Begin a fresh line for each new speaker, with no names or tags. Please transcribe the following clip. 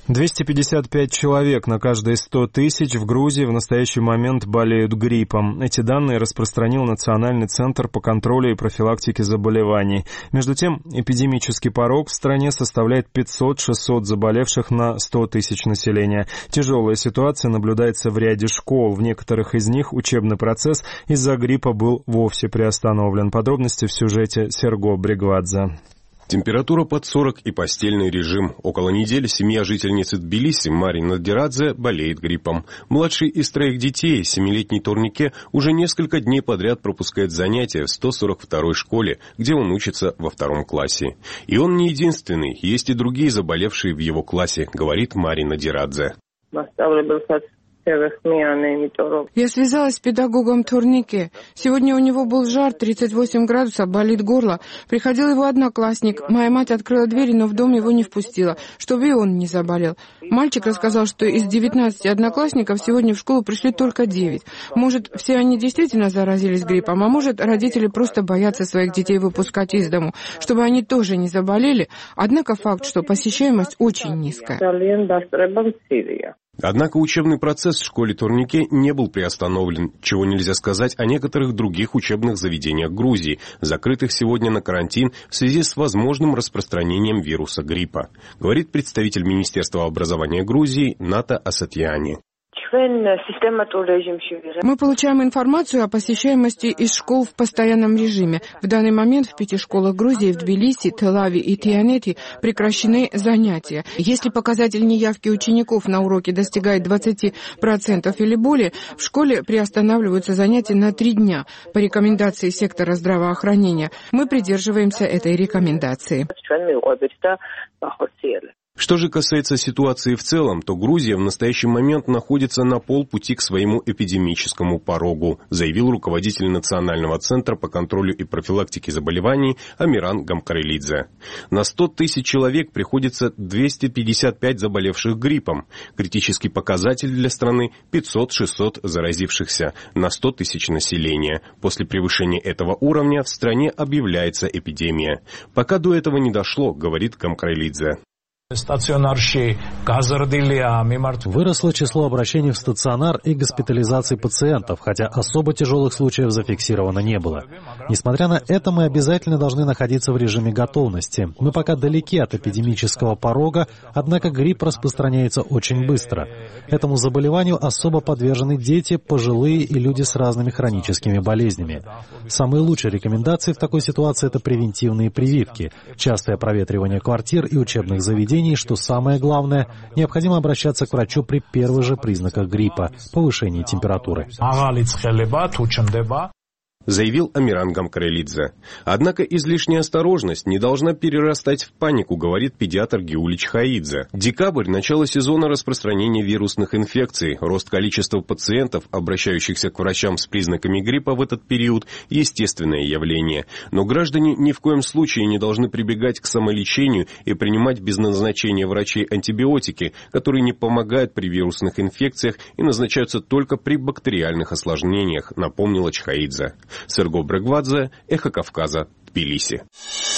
255 человек на каждые 100 тысяч в Грузии в настоящий момент болеют гриппом. Эти данные распространил Национальный центр по контролю и профилактике заболеваний. Между тем, эпидемический порог в стране составляет 500-600 заболевших на 100 тысяч населения. Тяжелая ситуация наблюдается в ряде школ. В некоторых из них учебный процесс из-за гриппа был вовсе приостановлен. Подробности в сюжете Серго Бригвадзе.
Температура под 40 и постельный режим. Около недели семья жительницы Тбилиси Марина Надирадзе болеет гриппом. Младший из 3 детей, 7-летний Турнике, уже несколько дней подряд пропускает занятия в 142-й школе, где он учится во 2 классе. И он не единственный, есть и другие заболевшие в его классе, говорит Марина Надирадзе.
Я связалась с педагогом Турнике. Сегодня у него был жар, 38 градусов, болит горло. Приходил его одноклассник. Моя мать открыла дверь, но в дом его не впустила, чтобы и он не заболел. Мальчик рассказал, что из 19 одноклассников сегодня в школу пришли только 9. Может, все они действительно заразились гриппом, а может, родители просто боятся своих детей выпускать из дому, чтобы они тоже не заболели. Однако факт, что посещаемость очень низкая.
Однако учебный процесс в школе Турнике не был приостановлен, чего нельзя сказать о некоторых других учебных заведениях Грузии, закрытых сегодня на карантин в связи с возможным распространением вируса гриппа, говорит представитель Министерства образования Грузии Ната Асатьяни.
Мы получаем информацию о посещаемости из школ в постоянном режиме. В данный момент в 5 школах Грузии, в Тбилиси, Тель-Авиве и Тианете прекращены занятия. Если показатель неявки учеников на уроки достигает 20% или более, в школе приостанавливаются занятия на 3 дня по рекомендации сектора здравоохранения. Мы придерживаемся этой рекомендации.
Что же касается ситуации в целом, то Грузия в настоящий момент находится на полпути к своему эпидемическому порогу, заявил руководитель Национального центра по контролю и профилактике заболеваний Амиран Гамкарелидзе. На 100 тысяч человек приходится 255 заболевших гриппом. Критический показатель для страны – 500-600 заразившихся на 100 тысяч населения. После превышения этого уровня в стране объявляется эпидемия. Пока до этого не дошло, говорит Гамкарелидзе.
Выросло число обращений в стационар и госпитализации пациентов, хотя особо тяжелых случаев зафиксировано не было. Несмотря на это, мы обязательно должны находиться в режиме готовности. Мы пока далеки от эпидемического порога, однако грипп распространяется очень быстро. Этому заболеванию особо подвержены дети, пожилые и люди с разными хроническими болезнями. Самые лучшие рекомендации в такой ситуации – это превентивные прививки, частое проветривание квартир и учебных заведений, что самое главное, необходимо обращаться к врачу при первых же признаках гриппа, повышении температуры.
Заявил Амиран Гамкарелидзе. Однако излишняя осторожность не должна перерастать в панику, говорит педиатр Гиули Чхаидзе. Декабрь – начало сезона распространения вирусных инфекций. Рост количества пациентов, обращающихся к врачам с признаками гриппа в этот период – естественное явление. Но граждане ни в коем случае не должны прибегать к самолечению и принимать без назначения врачей антибиотики, которые не помогают при вирусных инфекциях и назначаются только при бактериальных осложнениях, напомнила Чхаидзе. Серго Бригвадзе, Эхо Кавказа, Тбилиси.